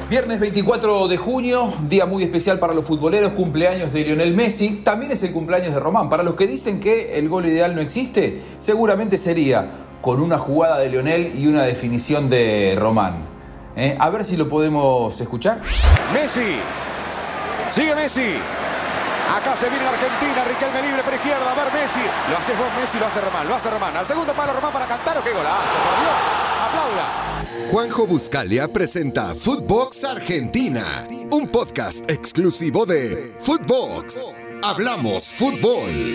Viernes 24 de junio, día muy especial para los futboleros, cumpleaños de Lionel Messi, también es el cumpleaños de Román. Para los que dicen que el gol ideal no existe, seguramente sería con una jugada de Lionel y una definición de Román. A ver si lo podemos escuchar. Messi, sigue Messi. Acá se viene Argentina, Riquelme libre por izquierda, a ver Messi. Lo haces vos Messi, lo hace Román, Al segundo palo Román para cantar, ¡qué golazo, por Dios! ¡Aplauda! Juanjo Buscalia presenta Footbox Argentina, un podcast exclusivo de Footbox. Hablamos fútbol.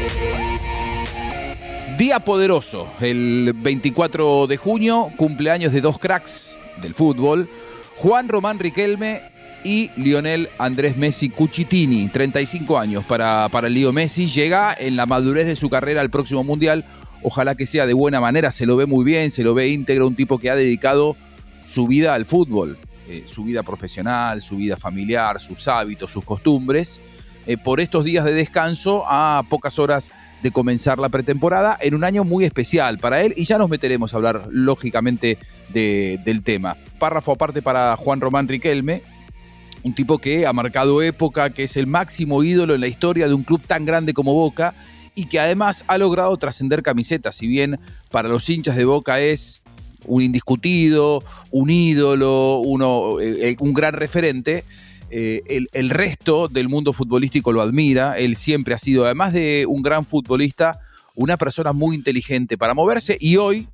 Día poderoso, el 24 de junio, cumpleaños de dos cracks del fútbol, Juan Román Riquelme y Lionel Andrés Messi Cucitini. 35 años para Leo Messi, llega en la madurez de su carrera al próximo Mundial. Ojalá que sea de buena manera, se lo ve muy bien, se lo ve íntegro, un tipo que ha dedicado su vida al fútbol, su vida profesional, su vida familiar, sus hábitos, sus costumbres, por estos días de descanso a pocas horas de comenzar la pretemporada, en un año muy especial para él, y ya nos meteremos a hablar lógicamente del tema. Párrafo aparte para Juan Román Riquelme, un tipo que ha marcado época, que es el máximo ídolo en la historia de un club tan grande como Boca, y que además ha logrado trascender camisetas. Si bien para los hinchas de Boca es un indiscutido, un ídolo, un gran referente, el resto del mundo futbolístico lo admira. Él siempre ha sido, además de un gran futbolista, una persona muy inteligente para moverse, y hoy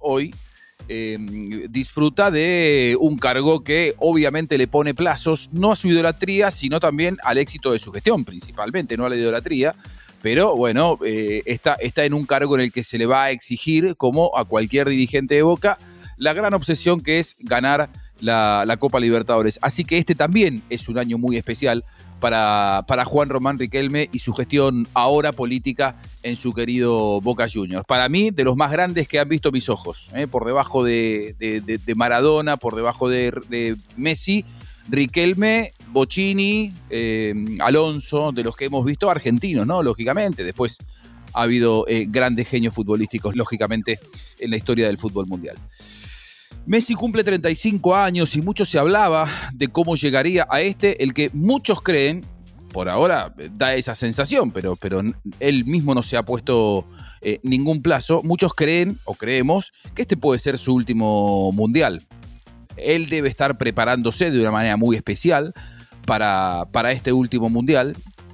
disfruta de un cargo que obviamente le pone plazos, no a su idolatría, sino también al éxito de su gestión, principalmente, no a la idolatría. Pero bueno, está en un cargo en el que se le va a exigir, como a cualquier dirigente de Boca, la gran obsesión que es ganar la Copa Libertadores. Así que este también es un año muy especial para Juan Román Riquelme y su gestión ahora política en su querido Boca Juniors. Para mí, de los más grandes que han visto mis ojos, por debajo de Maradona, por debajo de Messi, Riquelme, Bochini, Alonso, de los que hemos visto, argentinos, ¿no? Lógicamente. Después ha habido grandes genios futbolísticos, lógicamente, en la historia del fútbol mundial. Messi cumple 35 años y mucho se hablaba de cómo llegaría a el que muchos creen, por ahora da esa sensación, pero él mismo no se ha puesto ningún plazo. Muchos creen o creemos que este puede ser su último mundial. Él debe estar preparándose de una manera muy especial para este último mundial.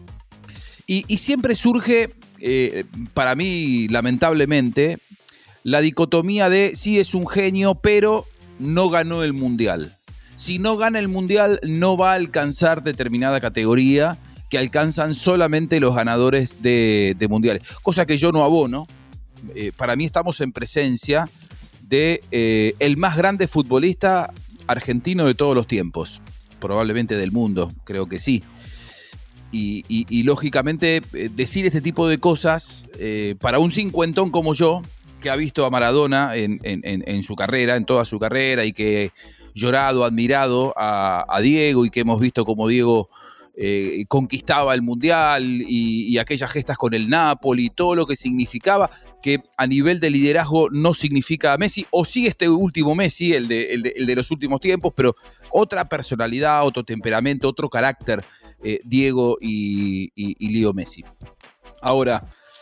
Y siempre surge, para mí, lamentablemente, la dicotomía de sí es un genio, pero no ganó el mundial. Si no gana el mundial, no va a alcanzar determinada categoría que alcanzan solamente los ganadores de mundiales. Cosa que yo no abono. Para mí estamos en presencia de el más grande futbolista argentino de todos los tiempos, probablemente del mundo, creo que sí. Y lógicamente decir este tipo de cosas para un cincuentón como yo, que ha visto a Maradona en su carrera, en toda su carrera, y que llorado, admirado a Diego, y que hemos visto cómo Diego conquistaba el Mundial y aquellas gestas con el Napoli, todo lo que significaba, que a nivel de liderazgo no significa Messi, o sí este último Messi, el de los últimos tiempos, pero otra personalidad, otro temperamento, otro carácter, Diego y Leo Messi. Ahora,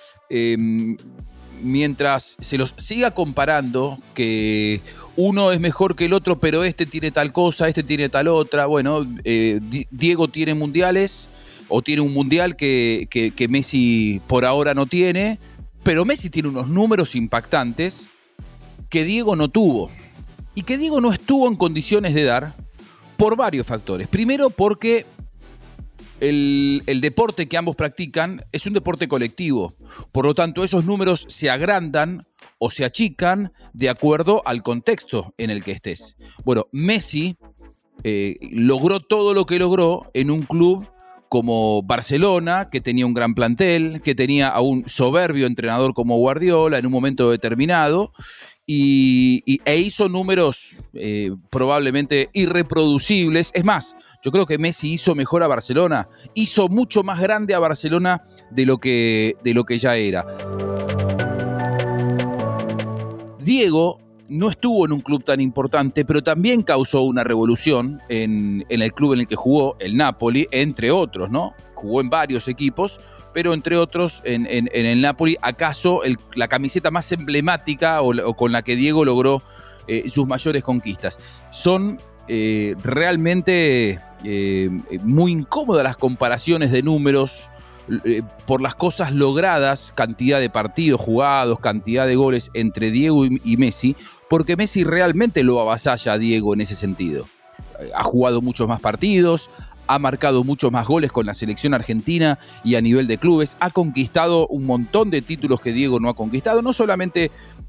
mientras se los siga comparando, que uno es mejor que el otro, pero este tiene tal cosa, este tiene tal otra. Bueno, Diego tiene mundiales, o tiene un mundial que Messi por ahora no tiene, pero Messi tiene unos números impactantes que Diego no tuvo, y que Diego no estuvo en condiciones de dar por varios factores. Primero, porque el deporte que ambos practican es un deporte colectivo. Por lo tanto, esos números se agrandan o se achican de acuerdo al contexto en el que estés. Bueno, Messi logró todo lo que logró en un club como Barcelona, que tenía un gran plantel, que tenía a un soberbio entrenador como Guardiola en un momento determinado, e hizo números probablemente irreproducibles. Es más, yo creo que Messi hizo mejor a Barcelona, hizo mucho más grande a Barcelona de lo que ya era. Diego no estuvo en un club tan importante, pero también causó una revolución en el club en el que jugó, el Napoli, entre otros, ¿no? Jugó en varios equipos, pero entre otros en el Napoli, acaso la camiseta más emblemática o con la que Diego logró sus mayores conquistas. Son realmente muy incómodas las comparaciones de números por las cosas logradas, cantidad de partidos jugados, cantidad de goles entre Diego y Messi, porque Messi realmente lo avasalla a Diego en ese sentido. Ha jugado muchos más partidos, ha marcado muchos más goles con la selección argentina y a nivel de clubes, ha conquistado un montón de títulos que Diego no ha conquistado, no solamente,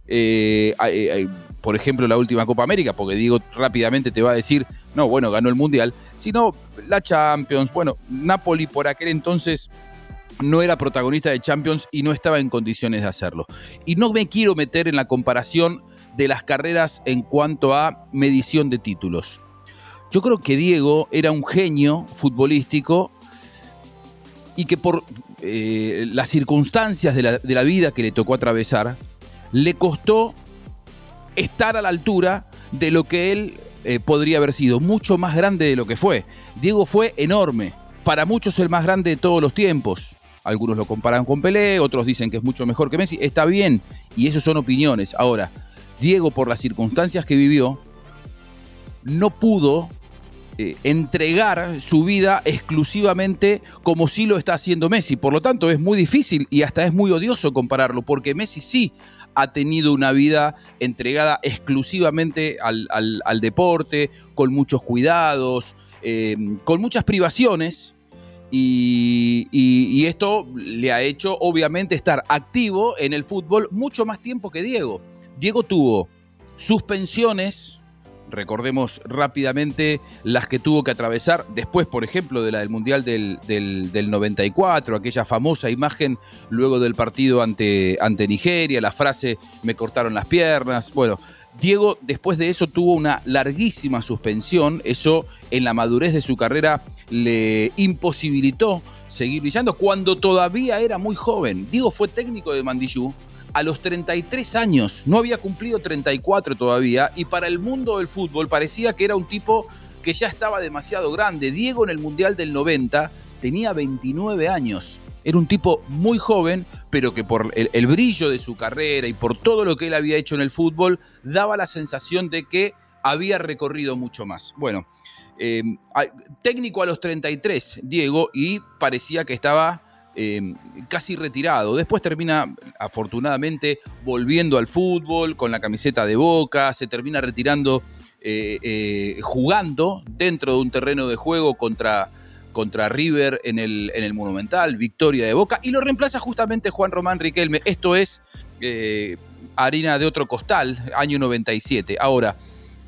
por ejemplo, la última Copa América, porque Diego rápidamente te va a decir, no, bueno, ganó el Mundial, sino la Champions. Bueno, Napoli por aquel entonces no era protagonista de Champions y no estaba en condiciones de hacerlo. Y no me quiero meter en la comparación de las carreras en cuanto a medición de títulos. Yo creo que Diego era un genio futbolístico y que por las circunstancias de la vida que le tocó atravesar, le costó estar a la altura de lo que él podría haber sido, mucho más grande de lo que fue. Diego fue enorme, para muchos el más grande de todos los tiempos. Algunos lo comparan con Pelé, otros dicen que es mucho mejor que Messi. Está bien, y eso son opiniones. Ahora, Diego, por las circunstancias que vivió, no pudo entregar su vida exclusivamente como sí lo está haciendo Messi. Por lo tanto, es muy difícil y hasta es muy odioso compararlo, porque Messi sí ha tenido una vida entregada exclusivamente al deporte, con muchos cuidados, con muchas privaciones. Y esto le ha hecho, obviamente, estar activo en el fútbol mucho más tiempo que Diego. Diego tuvo suspensiones, recordemos rápidamente las que tuvo que atravesar después, por ejemplo, de la del Mundial del 94, aquella famosa imagen luego del partido ante Nigeria, la frase "me cortaron las piernas". Bueno, Diego después de eso tuvo una larguísima suspensión. Eso en la madurez de su carrera le imposibilitó seguir brillando cuando todavía era muy joven. Diego fue técnico de Mandillú a los 33 años, no había cumplido 34 todavía, y para el mundo del fútbol parecía que era un tipo que ya estaba demasiado grande. Diego en el Mundial del 90 tenía 29 años. Era un tipo muy joven, pero que por el brillo de su carrera y por todo lo que él había hecho en el fútbol, daba la sensación de que había recorrido mucho más. Bueno, técnico a los 33, Diego, y parecía que estaba casi retirado. Después termina, afortunadamente, volviendo al fútbol con la camiseta de Boca, se termina retirando jugando dentro de un terreno de juego contra River en el Monumental, victoria de Boca, y lo reemplaza justamente Juan Román Riquelme. Esto es harina de otro costal, año 97. Ahora,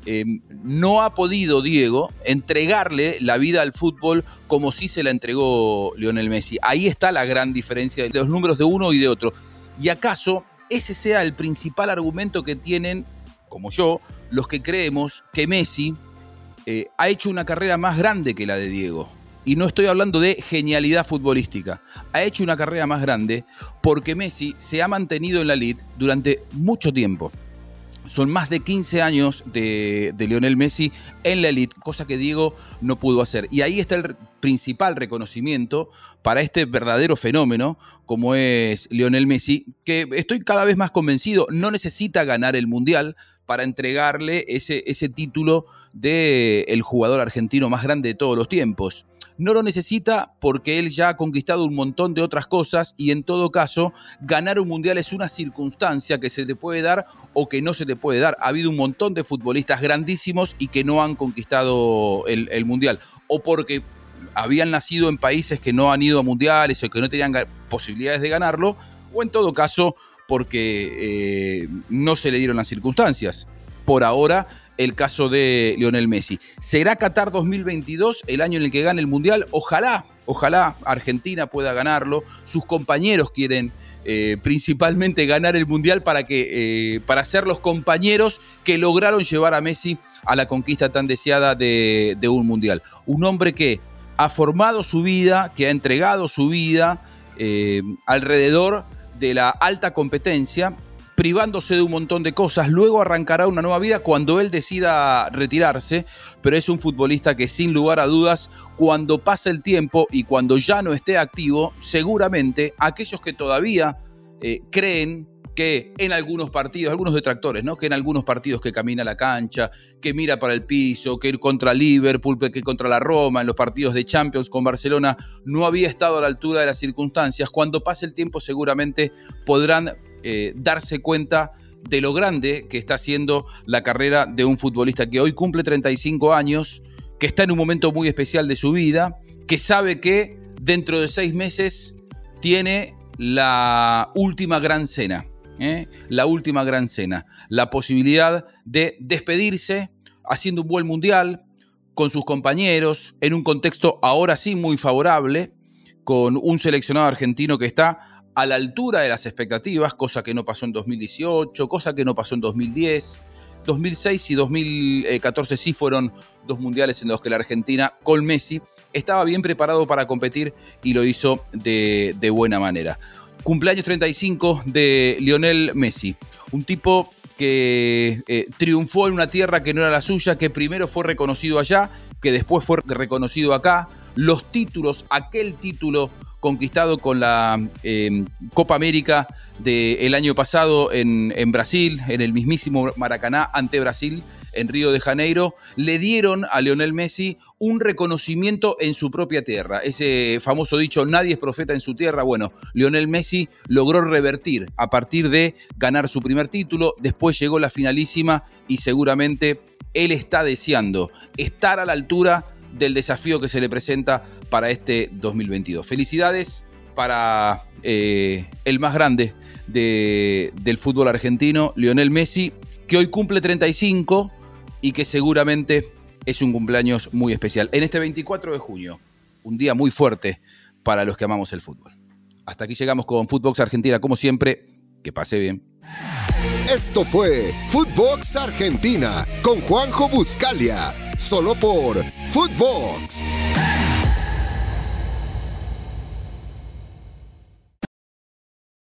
no ha podido Diego entregarle la vida al fútbol como sí se la entregó Lionel Messi. Ahí está la gran diferencia de los números de uno y de otro. ¿Y acaso ese sea el principal argumento que tienen, como yo, los que creemos que Messi ha hecho una carrera más grande que la de Diego? Y no estoy hablando de genialidad futbolística. Ha hecho una carrera más grande porque Messi se ha mantenido en la elite durante mucho tiempo. Son más de 15 años de Lionel Messi en la elite, cosa que Diego no pudo hacer. Y ahí está el principal reconocimiento para este verdadero fenómeno como es Lionel Messi, que estoy cada vez más convencido, no necesita ganar el Mundial para entregarle ese título de el jugador argentino más grande de todos los tiempos. No lo necesita porque él ya ha conquistado un montón de otras cosas y en todo caso ganar un mundial es una circunstancia que se te puede dar o que no se te puede dar. Ha habido un montón de futbolistas grandísimos y que no han conquistado el mundial, o porque habían nacido en países que no han ido a mundiales o que no tenían posibilidades de ganarlo, o en todo caso porque no se le dieron las circunstancias. Por ahora, el caso de Lionel Messi. ¿Será Qatar 2022 el año en el que gane el Mundial? Ojalá Argentina pueda ganarlo. Sus compañeros quieren principalmente ganar el Mundial para ser los compañeros que lograron llevar a Messi a la conquista tan deseada de un Mundial. Un hombre que ha formado su vida, que ha entregado su vida alrededor de la alta competencia, privándose de un montón de cosas. Luego arrancará una nueva vida cuando él decida retirarse, pero es un futbolista que sin lugar a dudas, cuando pase el tiempo y cuando ya no esté activo, seguramente aquellos que todavía creen que en algunos partidos, algunos detractores, ¿no? Que en algunos partidos que camina la cancha, que mira para el piso, que contra Liverpool, que contra la Roma, en los partidos de Champions con Barcelona, no había estado a la altura de las circunstancias. Cuando pase el tiempo seguramente podrán darse cuenta de lo grande que está haciendo la carrera de un futbolista que hoy cumple 35 años, que está en un momento muy especial de su vida, que sabe que dentro de 6 meses tiene la última gran cena. La última gran cena, la posibilidad de despedirse haciendo un buen mundial con sus compañeros, en un contexto ahora sí muy favorable, con un seleccionado argentino que está a la altura de las expectativas, cosa que no pasó en 2018, cosa que no pasó en 2010, 2006 y 2014 sí fueron 2 mundiales en los que la Argentina, con Messi, estaba bien preparado para competir y lo hizo de buena manera. Cumpleaños 35 de Lionel Messi, un tipo que triunfó en una tierra que no era la suya, que primero fue reconocido allá, que después fue reconocido acá. Los títulos, aquel título conquistado con la Copa América del año pasado en Brasil, en el mismísimo Maracaná ante Brasil, en Río de Janeiro, le dieron a Lionel Messi un reconocimiento en su propia tierra. Ese famoso dicho, nadie es profeta en su tierra. Bueno, Lionel Messi logró revertir a partir de ganar su primer título, después llegó la finalísima y seguramente él está deseando estar a la altura del desafío que se le presenta para este 2022. Felicidades para el más grande del fútbol argentino, Lionel Messi, que hoy cumple 35 y que seguramente es un cumpleaños muy especial. En este 24 de junio, un día muy fuerte para los que amamos el fútbol. Hasta aquí llegamos con Footbox Argentina. Como siempre, que pase bien. Esto fue Footbox Argentina con Juanjo Buscalia, solo por Footbox.